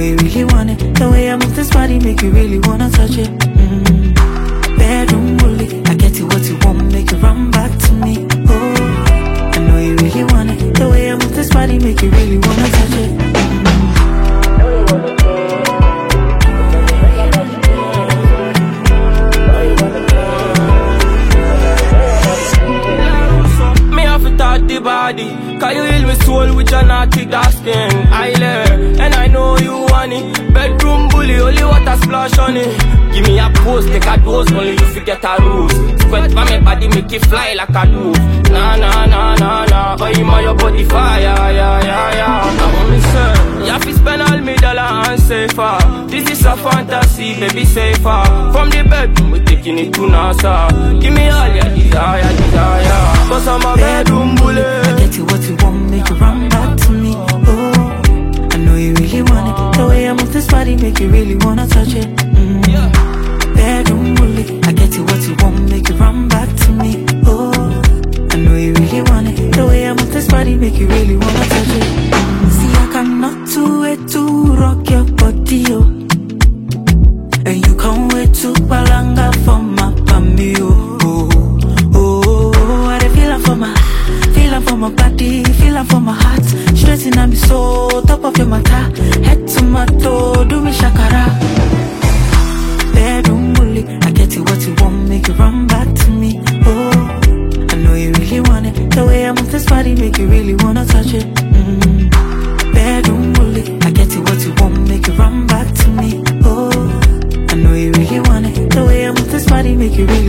you really want it. The way I move this body make you really wanna touch it. Bedroom bully, I get you what you want, make you run back to me. Oh, I know you really want it. The way I move this body make you really wanna touch it. The body, can you heal my soul with your naughty dark skin? I learn, and I know you want it. Bedroom bully, only water splash on it. Give me a pose, take a dose, only you forget a rose. Sweat by my body, make it fly like a dove. Nah, nah, nah, nah, nah. Oh, you my your body fire, yeah, yeah, yeah. I want me say, you have to spend all me dollar and safer. This is a fantasy, baby, safer. From the bedroom, we taking it to NASA. Give me all your desire, desire. Cause I'm a bedroom bully. I get you what you want, make you run back to me. Oh, I know you really want it. The way I move this body make you really wanna touch it. Bedroom bully. I get you what you want, make you run back to me. Oh, I know you really want it. The way I move this body make you really wanna touch it. See, I cannot wait to rock your body, oh. And you can't wait to balanga for my pammy, oh. Feeling for my body, feeling for my heart. Stressing on me so, top of your matter. Head to my toe, do me shakara. Bedroom bully, I get you what you want, make you run back to me. Oh, I know you really want it. The way I move this body make you really wanna touch it. Bedroom bully, I get you what you want, make you run back to me. Oh, I know you really want it. The way I move this body make you really